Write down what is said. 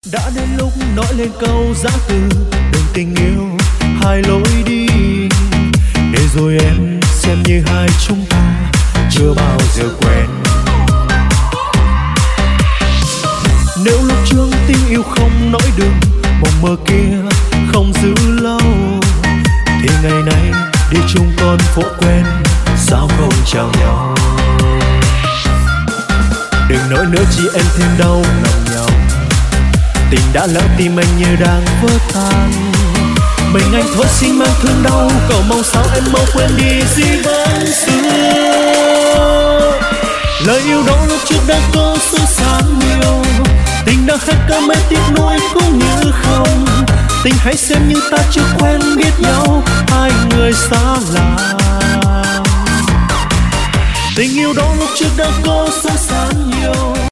Đã đến lúc nói lên câu giã từ, đừng tình yêu hai lối đi, để rồi em xem như hai chúng ta chưa bao giờ quen. Nếu lúc trước tình yêu không nói đừng, mộng mơ kia không giữ lâu, thì ngày nay đi chung con phố quen, sao không chào nhau. Đừng nói nữa chỉ em thêm đau lòng nhau, tình đã lỡ tim anh như đang vỡ tan. Mình anh thôi xin mang thương đau, cầu mong sao em mau quên đi gì vẫn xưa. Lời yêu đó lúc trước đã có số sáng nhiều, tình đã hết cả mấy tiếc nuối cũng như không. Tình hãy xem như ta chưa quen biết nhau, hai người xa lạ. Tình yêu đó lúc trước đã có số sáng nhiều.